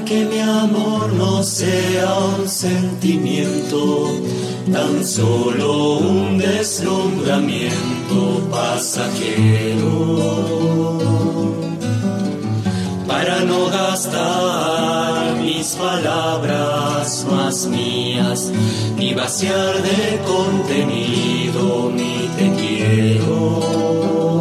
que mi amor no sea un sentimiento, tan solo un deslumbramiento pasajero. Para no gastar mis palabras más mías, ni vaciar de contenido mi te quiero.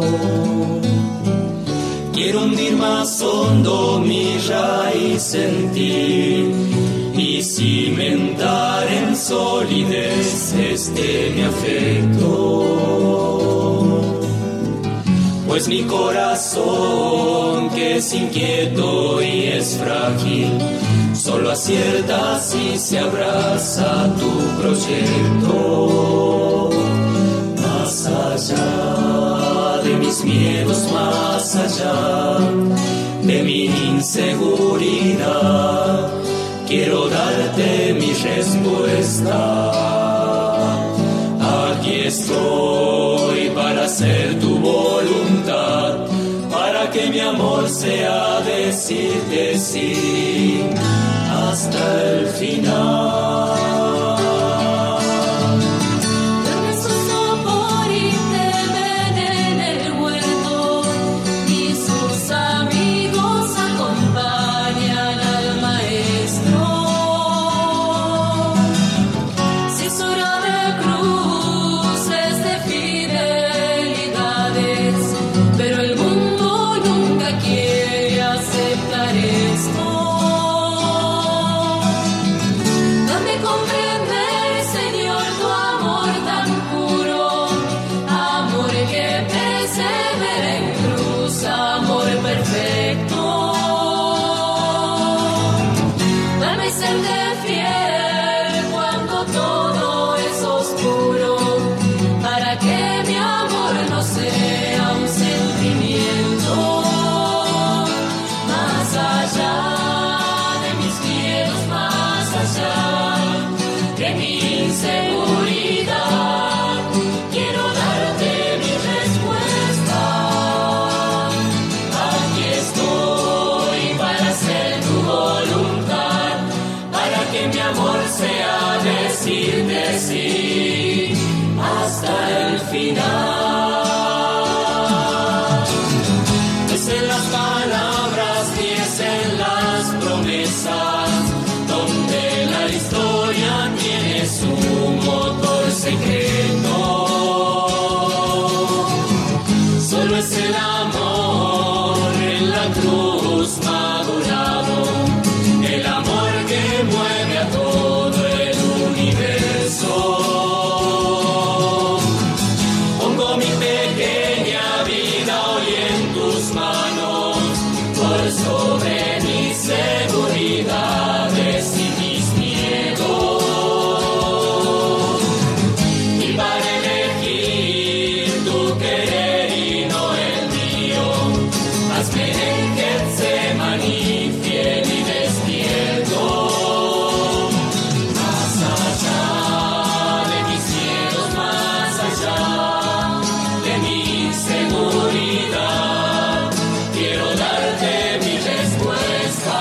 Quiero hundir más hondo mi raíz en ti y cimentar en solidez mi afecto. Pues mi corazón, que es inquieto y es frágil, solo acierta si se abraza tu proyecto. Más allá de mis miedos, más allá de mi inseguridad, quiero darte mi respuesta. Aquí estoy para hacer tu voluntad, para que mi amor sea decirte sí hasta el final. Solo es el amor en la cruz madurado, el amor que mueve a todo el universo. Pongo mi pequeña vida hoy en tus manos, por sobre mis seguridades y mis miedos. Y para elegir tu querer y no el mío, hazme en Getsemaní fiel y despierto. Más allá de mis miedos, más allá de mi inseguridad, quiero darte mi respuesta.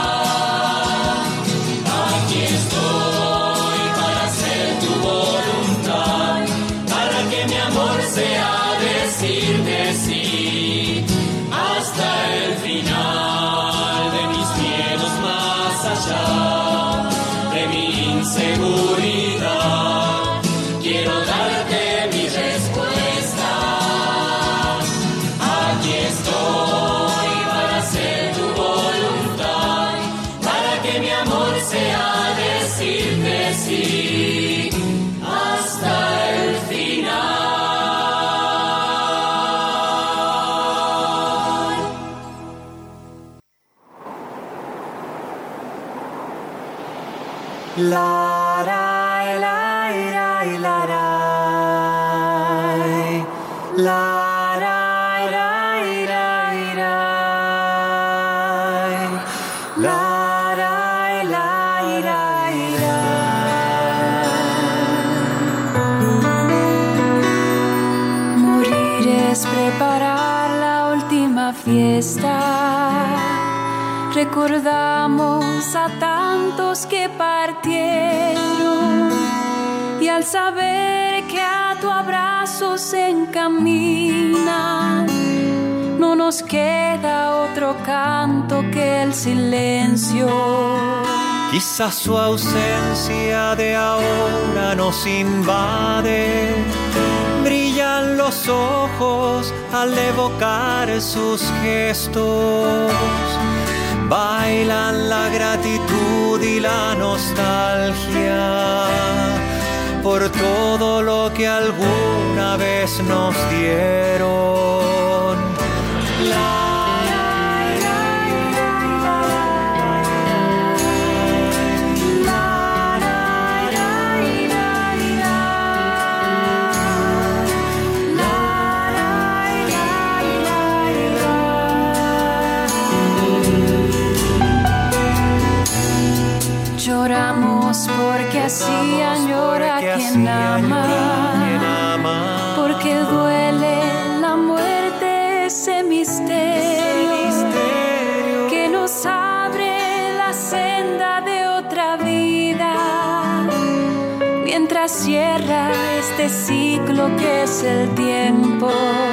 Aquí estoy para hacer tu voluntad, para que mi amor sea decirte sí hasta el final de mis miedos, más allá de mi inseguridad. Quiero darte mi respuesta. Aquí estoy para hacer tu voluntad, para que mi amor sea decirte sí hasta el final. La ra la ra la ra la ra ra ra ra la ra la ra ra. Morir es preparar la última fiesta, recordamos a tantos que partieron y al saber que a tu abrazo se encaminan, no nos queda otro canto que el silencio. Quizás su ausencia de ahora nos invade. Brillan los ojos al evocar sus gestos. Bailan la gratitud y la nostalgia por todo lo que alguna vez nos dieron. Lloramos porque así añora quien ama, porque duele la muerte, ese misterio que nos abre la senda de otra vida, mientras cierra este ciclo que es el tiempo.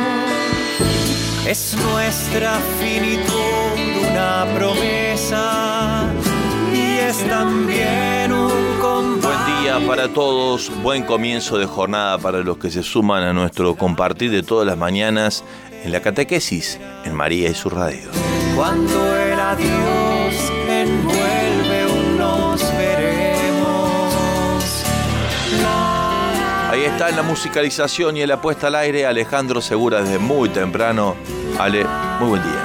Es nuestra finitud una promesa. Es también un compás. Buen día para todos, buen comienzo de jornada para los que se suman a nuestro compartir de todas las mañanas en la catequesis en María y su radio. Cuando el adiós envuelve un nos veremos. Ahí está en la musicalización y en la puesta al aire Alejandro Segura desde muy temprano. Ale, muy buen día.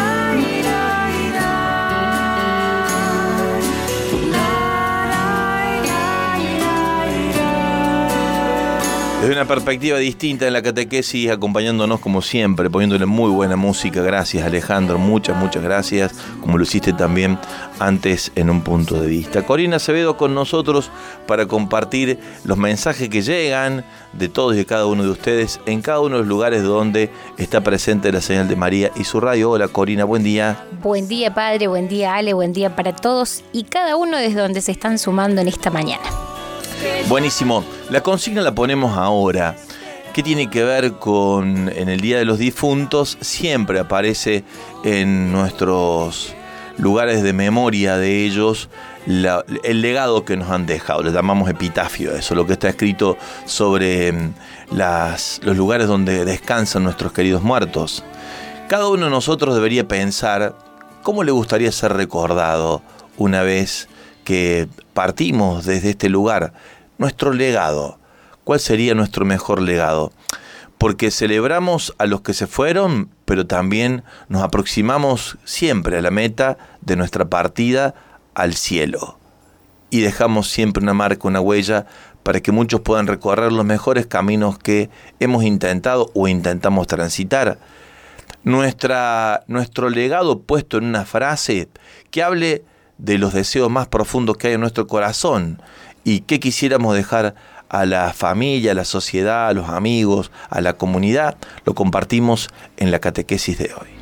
Desde una perspectiva distinta en la catequesis, acompañándonos como siempre, poniéndole muy buena música. Gracias, Alejandro, muchas gracias, como lo hiciste también antes en un punto de vista. Corina Acevedo con nosotros para compartir los mensajes que llegan de todos y de cada uno de ustedes en cada uno de los lugares donde está presente la señal de María y su radio. Hola, Corina, buen día. Buen día, padre, buen día, Ale, buen día para todos y cada uno desde donde se están sumando en esta mañana. Buenísimo. La consigna la ponemos ahora. ¿Qué tiene que ver con en el Día de los Difuntos? Siempre aparece en nuestros lugares de memoria de ellos el legado que nos han dejado. Le llamamos epitafio, eso, lo que está escrito sobre los lugares donde descansan nuestros queridos muertos. Cada uno de nosotros debería pensar cómo le gustaría ser recordado una vez que partimos desde este lugar. Nuestro legado, ¿cuál sería nuestro mejor legado? Porque celebramos a los que se fueron, pero también nos aproximamos siempre a la meta de nuestra partida al cielo. Y dejamos siempre una marca, una huella, para que muchos puedan recorrer los mejores caminos que hemos intentado o intentamos transitar. Nuestro legado puesto en una frase que hable de los deseos más profundos que hay en nuestro corazón y qué quisiéramos dejar a la familia, a la sociedad, a los amigos, a la comunidad, lo compartimos en la catequesis de hoy.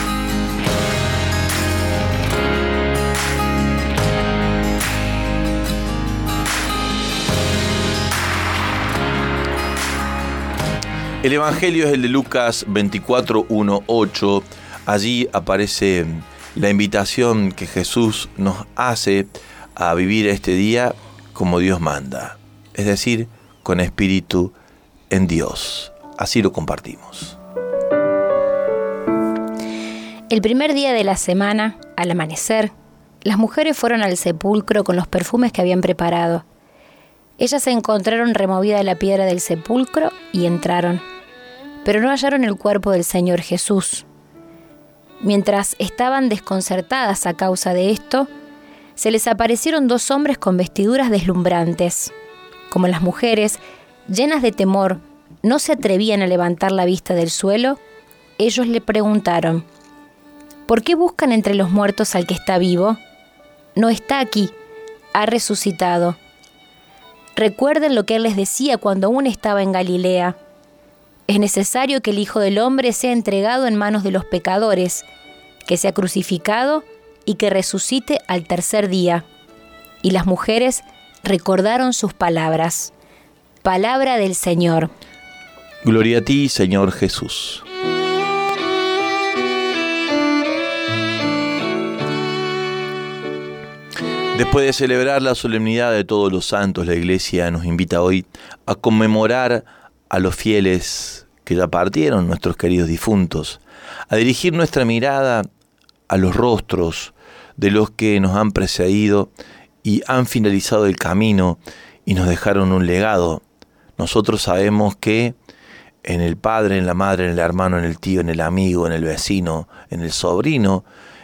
El Evangelio es el de Lucas 24:1-8. Allí aparece la invitación que Jesús nos hace a vivir este día como Dios manda, es decir, con espíritu en Dios. Así lo compartimos. El primer día de la semana, al amanecer, las mujeres fueron al sepulcro con los perfumes que habían preparado. Ellas se encontraron removida la piedra del sepulcro y entraron, pero no hallaron el cuerpo del Señor Jesús. Mientras estaban desconcertadas a causa de esto, se les aparecieron dos hombres con vestiduras deslumbrantes. Como las mujeres, llenas de temor, no se atrevían a levantar la vista del suelo, ellos le preguntaron: ¿por qué buscan entre los muertos al que está vivo? No está aquí, ha resucitado. Recuerden lo que él les decía cuando aún estaba en Galilea: es necesario que el Hijo del Hombre sea entregado en manos de los pecadores, que sea crucificado y que resucite al tercer día. Y las mujeres recordaron sus palabras. Palabra del Señor. Gloria a ti, Señor Jesús. Después de celebrar la solemnidad de todos los santos, la Iglesia nos invita hoy a conmemorar a los fieles que ya partieron, nuestros queridos difuntos, a dirigir nuestra mirada a los rostros de los que nos han precedido y han finalizado el camino y nos dejaron un legado. Nosotros sabemos que en el padre, en la madre, en el hermano, en el tío, en el amigo, en el vecino, en el sobrino,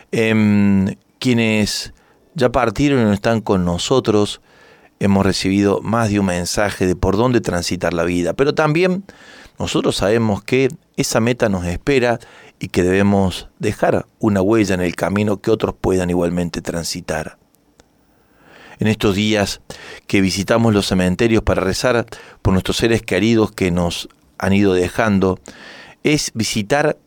quienes ya partieron y no están con nosotros, hemos recibido más de un mensaje de por dónde transitar la vida. Pero también nosotros sabemos que esa meta nos espera y que debemos dejar una huella en el camino que otros puedan igualmente transitar. En estos días que visitamos los cementerios para rezar por nuestros seres queridos que nos han ido dejando, es visitar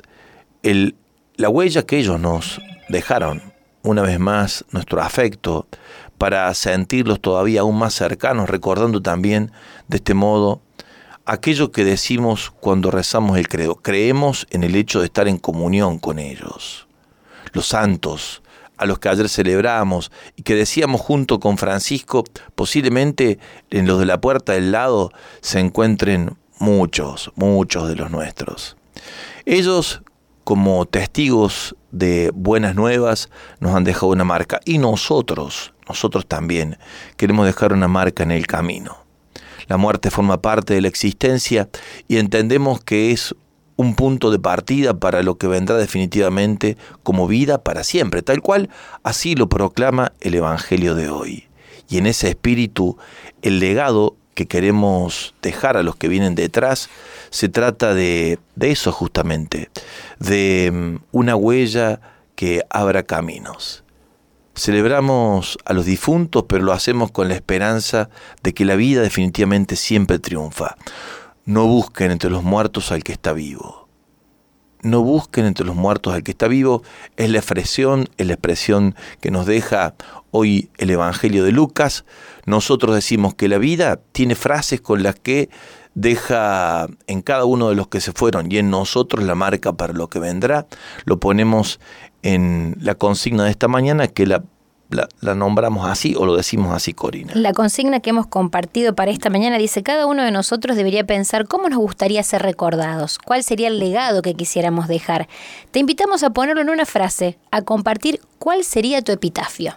la huella que ellos nos dejaron. Una vez más, nuestro afecto para sentirlos todavía aún más cercanos, recordando también de este modo aquello que decimos cuando rezamos el credo. Creemos en el hecho de estar en comunión con ellos. Los santos, a los que ayer celebramos y que decíamos junto con Francisco, posiblemente en los de la puerta del lado se encuentren muchos de los nuestros. Ellos, como testigos de buenas nuevas, nos han dejado una marca y nosotros también queremos dejar una marca en el camino. La muerte forma parte de la existencia y entendemos que es un punto de partida para lo que vendrá definitivamente como vida para siempre, tal cual así lo proclama el Evangelio de hoy. Y en ese espíritu, el legado que queremos dejar a los que vienen detrás, se trata de eso justamente, de una huella que abra caminos. Celebramos a los difuntos, pero lo hacemos con la esperanza de que la vida definitivamente siempre triunfa. No busquen entre los muertos al que está vivo. No busquen entre los muertos al que está vivo, es la expresión que nos deja hoy el Evangelio de Lucas. Nosotros decimos que la vida tiene frases con las que deja en cada uno de los que se fueron y en nosotros la marca para lo que vendrá. Lo ponemos en la consigna de esta mañana, que la nombramos así o lo decimos así, Corina. La consigna que hemos compartido para esta mañana dice: cada uno de nosotros debería pensar cómo nos gustaría ser recordados, cuál sería el legado que quisiéramos dejar. Te invitamos a ponerlo en una frase, a compartir cuál sería tu epitafio.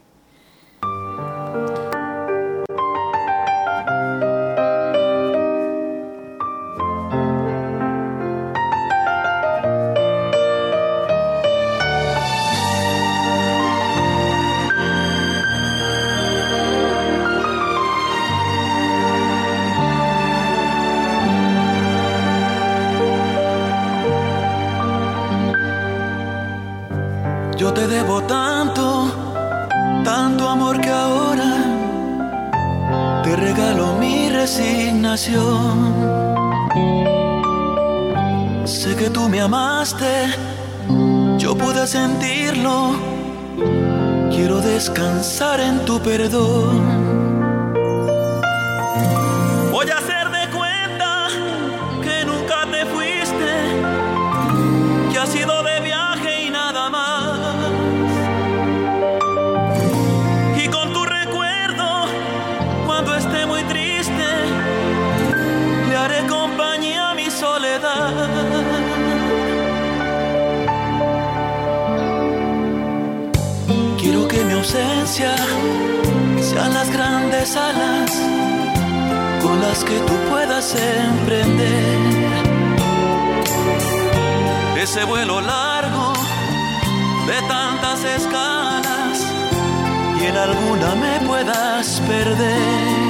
Yo te debo tanto, tanto amor que ahora te regalo mi resignación. Sé que tú me amaste, yo pude sentirlo, quiero descansar en tu perdón. Voy a hacer de cuenta que nunca te fuiste, que has sido de viaje y nada más. Y con tu recuerdo, cuando esté muy triste, le haré compañía a mi soledad. Quiero que mi ausencia sean las grandes alas con las que tú puedas emprender ese vuelo largo de tantas escalas y en alguna me puedas perder.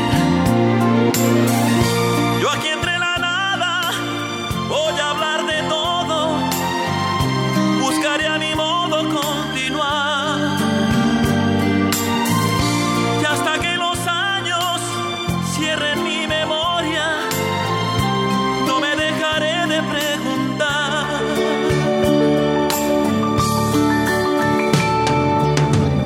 Yo aquí entre la nada voy a hablar de todo, buscaré a mi modo continuar, y hasta que los años cierren mi memoria, no me dejaré de preguntar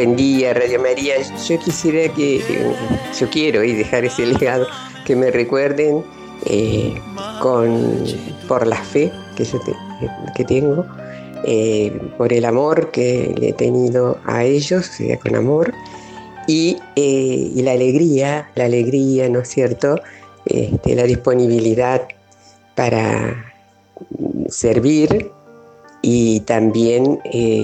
Buen día, Radio María. Yo quisiera yo quiero y dejar ese legado, que me recuerden por la fe que tengo, por el amor que le he tenido a ellos, con amor, y la alegría, ¿no es cierto? La disponibilidad para servir y también,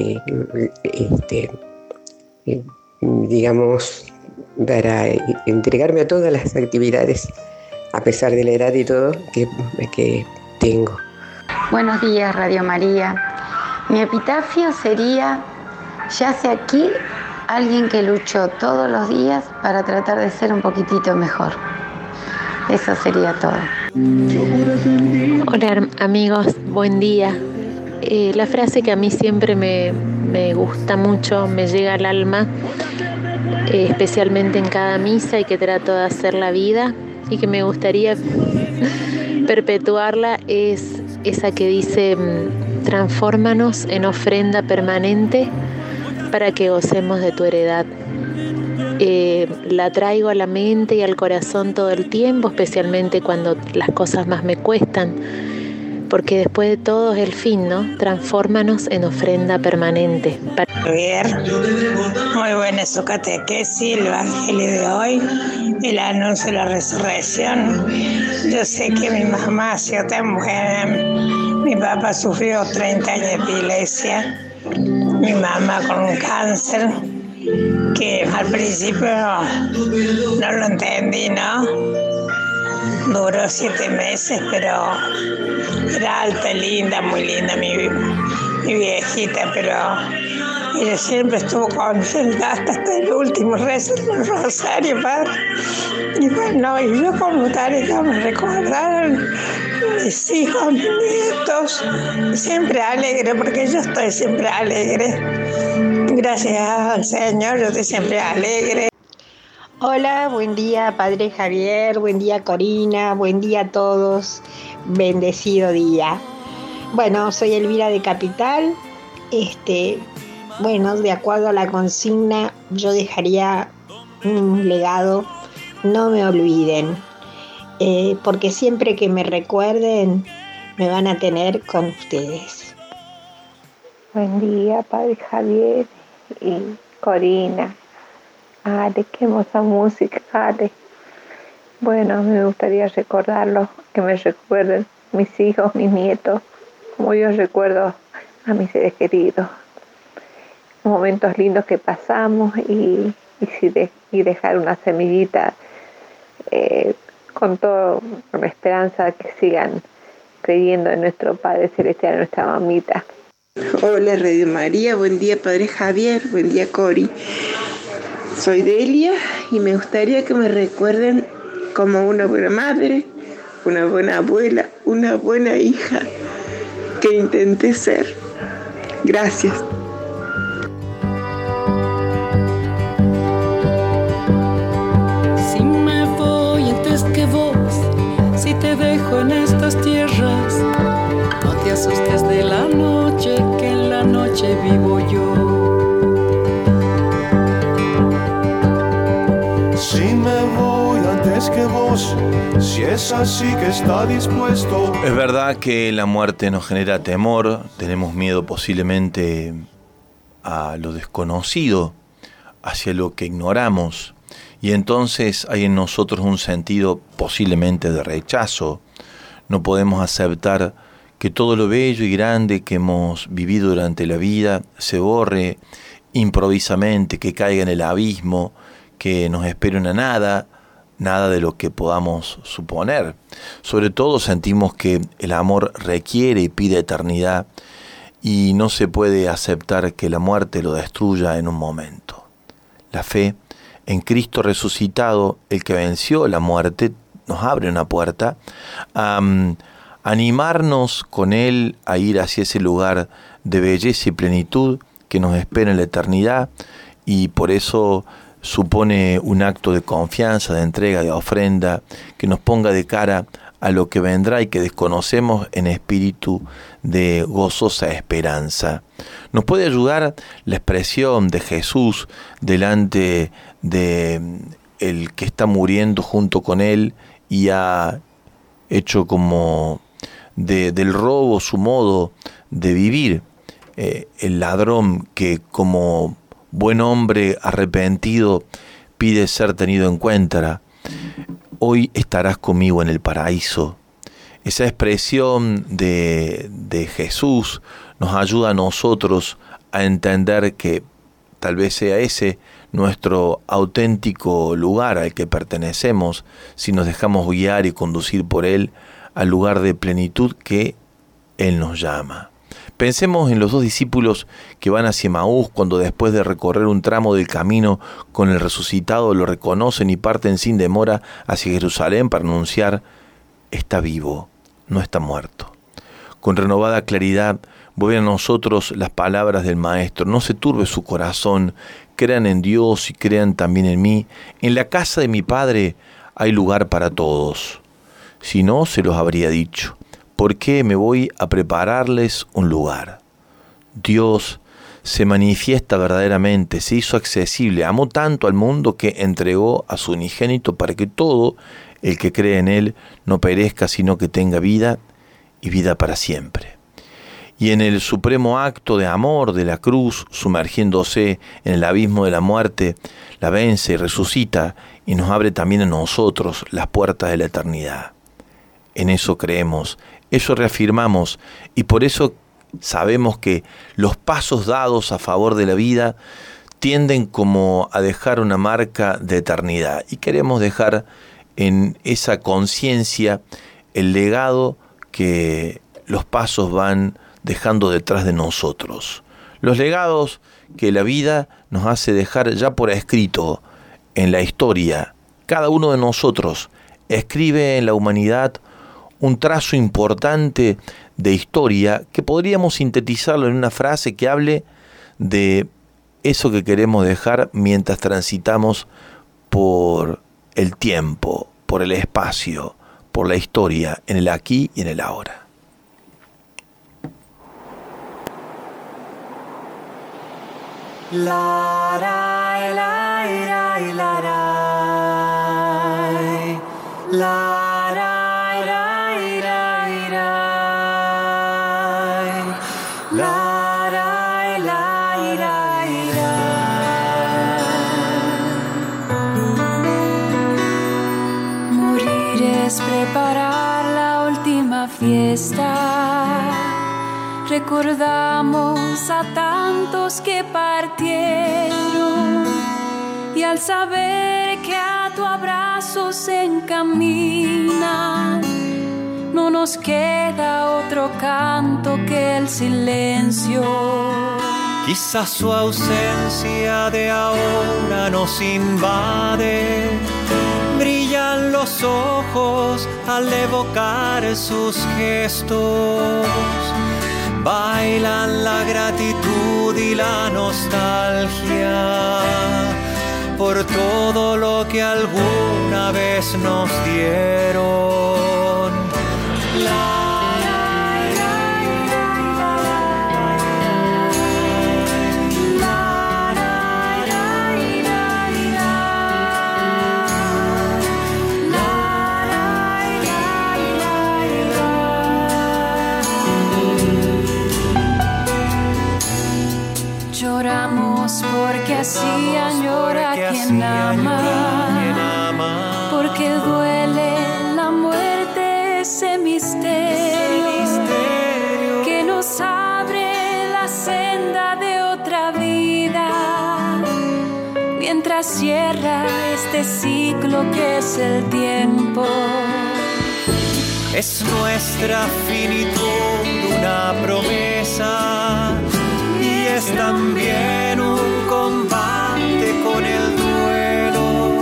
digamos, para entregarme a todas las actividades, a pesar de la edad y todo, que tengo. Buenos días, Radio María. Mi epitafio sería: yace aquí alguien que luchó todos los días para tratar de ser un poquitito mejor. Eso sería todo. Hola amigos, buen día. La frase que a mí siempre me gusta mucho, me llega al alma, especialmente en cada misa, y que trato de hacer la vida y que me gustaría perpetuarla, es esa que dice: transfórmanos en ofrenda permanente para que gocemos de tu heredad. La traigo a la mente y al corazón todo el tiempo, especialmente cuando las cosas más me cuestan, porque después de todo es el fin, ¿no? Transfórmanos en ofrenda permanente. Muy buena su catequesis, el evangelio de hoy, el anuncio de la resurrección. Yo sé que mi mamá ha sido tan buena. Mi papá sufrió 30 años de epilepsia, mi mamá con un cáncer que al principio no lo entendí, ¿no? Duró 7 meses, pero era alta, linda, muy linda mi viejita, pero ella siempre estuvo contenta hasta el último rezo del rosario, padre. Y bueno, y yo como tarea me recordaron mis hijos, mis nietos, siempre alegre, porque yo estoy siempre alegre. Gracias al Señor, yo estoy siempre alegre. Hola, buen día Padre Javier, buen día Corina, buen día a todos, bendecido día. Bueno, soy Elvira de Capital. Bueno, de acuerdo a la consigna, yo dejaría un legado: no me olviden, porque siempre que me recuerden, me van a tener con ustedes. Buen día, Padre Javier y Corina. Ale, qué hermosa música, Ale. Bueno, me gustaría recordarlos, que me recuerden mis hijos, mis nietos, como yo recuerdo a mis seres queridos. Momentos lindos que pasamos y dejar una semillita con la esperanza de que sigan creyendo en nuestro Padre Celestial, en nuestra mamita. Hola Radio María, buen día Padre Javier, buen día Cori. Soy Delia y me gustaría que me recuerden como una buena madre, una buena abuela, una buena hija que intenté ser. Gracias. Si me voy antes que vos, si te dejo en estas tierras, no te asustes de la noche, que en la noche vivo yo. Si me voy antes que vos, si es así que está dispuesto. Es verdad que la muerte nos genera temor, tenemos miedo posiblemente a lo desconocido, hacia lo que ignoramos, y entonces hay en nosotros un sentido posiblemente de rechazo. No podemos aceptar que todo lo bello y grande que hemos vivido durante la vida se borre improvisamente, que caiga en el abismo, que nos espere una nada de lo que podamos suponer. Sobre todo sentimos que el amor requiere y pide eternidad, y no se puede aceptar que la muerte lo destruya en un momento. La fe en Cristo resucitado, el que venció la muerte, nos abre una puerta a animarnos con Él a ir hacia ese lugar de belleza y plenitud que nos espera en la eternidad, y por eso supone un acto de confianza, de entrega, de ofrenda, que nos ponga de cara a lo que vendrá y que desconocemos en espíritu de gozosa esperanza. Nos puede ayudar la expresión de Jesús delante de el que está muriendo junto con él y ha hecho como del robo su modo de vivir. El ladrón que como buen hombre arrepentido pide ser tenido en cuenta. Hoy estarás conmigo en el paraíso. Esa expresión de Jesús nos ayuda a nosotros a entender que tal vez sea ese nuestro auténtico lugar al que pertenecemos, si nos dejamos guiar y conducir por Él al lugar de plenitud que Él nos llama. Pensemos en los 2 discípulos que van hacia Emaús cuando después de recorrer un tramo del camino con el resucitado lo reconocen y parten sin demora hacia Jerusalén para anunciar: está vivo, no está muerto. Con renovada claridad vuelven a nosotros las palabras del Maestro: no se turbe su corazón, crean en Dios y crean también en mí. En la casa de mi Padre hay lugar para todos. Si no, se los habría dicho. ¿Por qué me voy a prepararles un lugar? Dios se manifiesta verdaderamente, se hizo accesible, amó tanto al mundo que entregó a su unigénito para que todo el que cree en Él no perezca, sino que tenga vida y vida para siempre. Y en el supremo acto de amor de la cruz, sumergiéndose en el abismo de la muerte, la vence y resucita y nos abre también a nosotros las puertas de la eternidad. En eso creemos, eso reafirmamos y por eso sabemos que los pasos dados a favor de la vida tienden como a dejar una marca de eternidad y queremos dejar en esa conciencia el legado que los pasos van dejando detrás de nosotros. Los legados que la vida nos hace dejar ya por escrito en la historia. Cada uno de nosotros escribe en la humanidad un trazo importante de historia que podríamos sintetizarlo en una frase que hable de eso que queremos dejar mientras transitamos por el tiempo, por el espacio, por la historia, en el aquí y en el ahora. La la la la la la preparar la última fiesta. Recordamos a tantos que partieron y al saber que a tu abrazo se encaminan, no nos queda otro canto que el silencio. Quizás su ausencia de ahora nos invade. Brillan los ojos al evocar sus gestos. Bailan la gratitud y la nostalgia por todo lo que alguna vez nos dieron. Lloramos porque así añora quien ama, porque duele la muerte, ese misterio que nos abre la senda de otra vida, mientras cierra este ciclo que es el tiempo. Es nuestra finitud una promesa. Es también un combate con el duelo.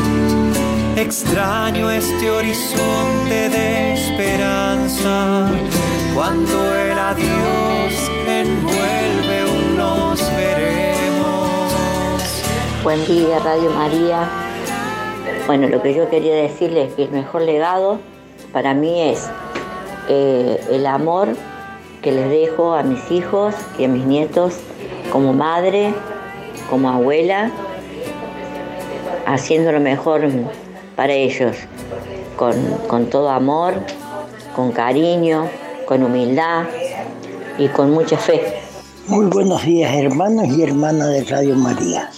Extraño este horizonte de esperanza, cuando el adiós envuelve un nos veremos. Buen día, Radio María. Bueno, lo que yo quería decirles es que el mejor legado para mí es el amor que les dejo a mis hijos y a mis nietos como madre, como abuela, haciendo lo mejor para ellos, con todo amor, con cariño, con humildad y con mucha fe. Muy buenos días, hermanos y hermanas de Radio María.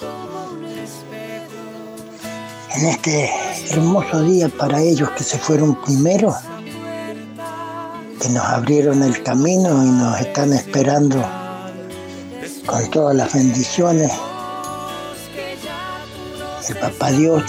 En este hermoso día para ellos que se fueron primero, que nos abrieron el camino y nos están esperando con todas las bendiciones, el Papá Dios,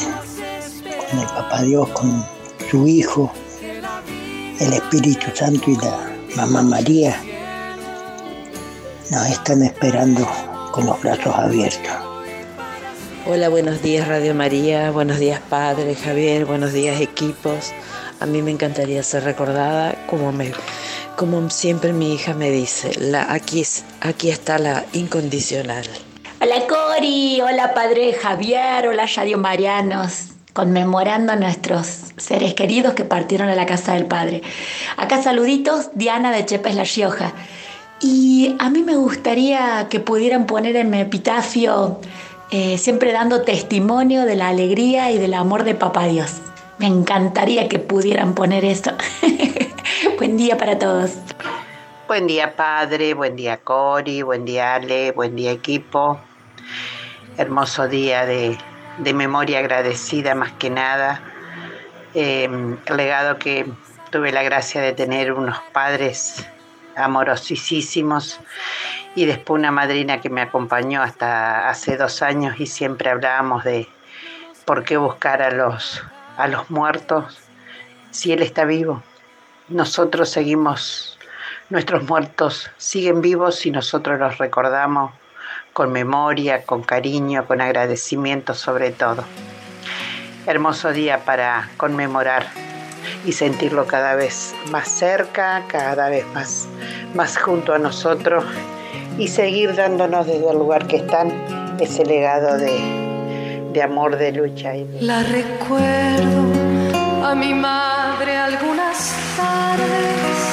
con su Hijo, el Espíritu Santo y la Mamá María, nos están esperando con los brazos abiertos. Hola, buenos días Radio María, buenos días Padre Javier, buenos días equipos. A mí me encantaría ser recordada como siempre mi hija me dice, aquí está la incondicional. Hola Cori, hola Padre Javier, hola Radio Marianos, conmemorando a nuestros seres queridos que partieron a la casa del Padre. Acá saluditos, Diana de Chepes, La Rioja. Y a mí me gustaría que pudieran poner en mi epitafio siempre dando testimonio de la alegría y del amor de Papá Dios. Me encantaría que pudieran poner eso. Buen día para todos. Buen día Padre, buen día Cori, buen día Ale, buen día equipo. Hermoso día de memoria agradecida más que nada. El legado que tuve la gracia de tener unos padres amorosísimos y después una madrina que me acompañó hasta hace 2 años y siempre hablábamos de por qué buscar a los muertos si Él está vivo. Nosotros seguimos, nuestros muertos siguen vivos y nosotros los recordamos con memoria, con cariño, con agradecimiento sobre todo. Hermoso día para conmemorar y sentirlo cada vez más cerca, cada vez más junto a nosotros y seguir dándonos desde el lugar que están ese legado de amor, de lucha. La recuerdo a mi madre algunas tardes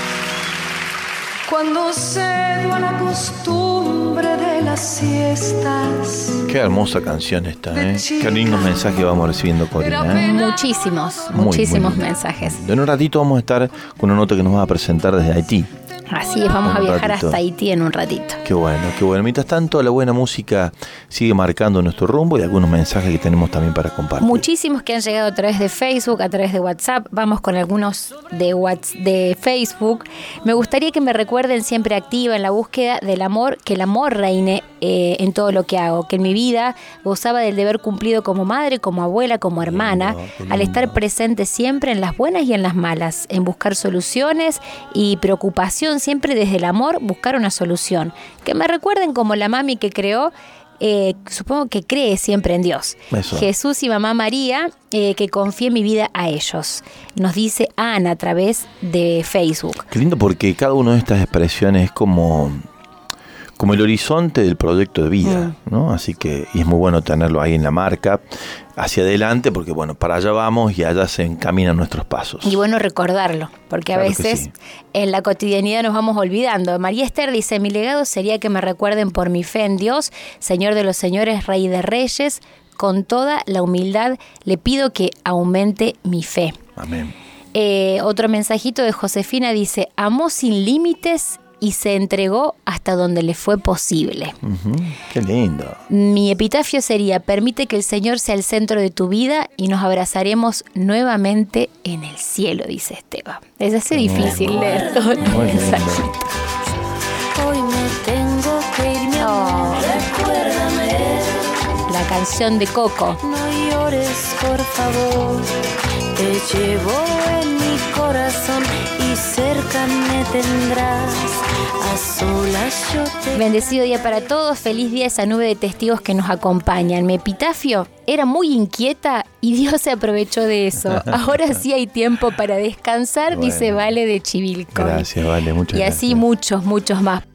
cuando cedo a la costumbre de las siestas. Qué hermosa canción esta, ¿eh? Qué lindos mensajes vamos recibiendo, Corina, ¿eh? Muchísimos mensajes. En un ratito vamos a estar con una nota que nos va a presentar desde Haití. Así es, vamos a viajar hasta Haití en un ratito. Qué bueno, qué bueno. Mientras tanto, la buena música sigue marcando nuestro rumbo y algunos mensajes que tenemos también para compartir. Muchísimos que han llegado a través de Facebook, a través de WhatsApp. Vamos con algunos de Facebook. Me gustaría que me recuerden siempre activa en la búsqueda del amor, que el amor reine en todo lo que hago, que en mi vida gozaba del deber cumplido como madre, como abuela, como hermana, al estar presente siempre en las buenas y en las malas, en buscar soluciones y preocupación, siempre desde el amor buscar una solución. Que me recuerden como la mami que creó, supongo que cree siempre en Dios. Eso. Jesús y Mamá María, que confíe mi vida a ellos. Nos dice Ana a través de Facebook. Qué lindo, porque cada una de estas expresiones es como el horizonte del proyecto de vida, ¿no? Así que, y es muy bueno tenerlo ahí en la marca, hacia adelante, porque bueno, para allá vamos y allá se encaminan nuestros pasos. Y bueno recordarlo, porque claro, a veces en la cotidianidad nos vamos olvidando. María Esther dice, mi legado sería que me recuerden por mi fe en Dios, Señor de los señores, Rey de reyes, con toda la humildad le pido que aumente mi fe. Amén. Otro mensajito de Josefina dice, amó sin límites y se entregó hasta donde le fue posible. Qué lindo. Mi epitafio sería, permite que el Señor sea el centro de tu vida y nos abrazaremos nuevamente en el cielo, dice Esteban. Es así difícil leer todo el mensaje. Hoy me tengo que ir, mi amor, recuérdame. La canción de Coco. No llores, por favor, te llevo en mi corazón y cerca me tendrás. A solas yo te... Bendecido día para todos, feliz día a esa nube de testigos que nos acompañan. Mi epitafio era muy inquieta y Dios se aprovechó de eso. Ahora sí hay tiempo para descansar, bueno, dice Vale de Chivilcoy. Gracias, Vale, muchas gracias. Y así muchos más.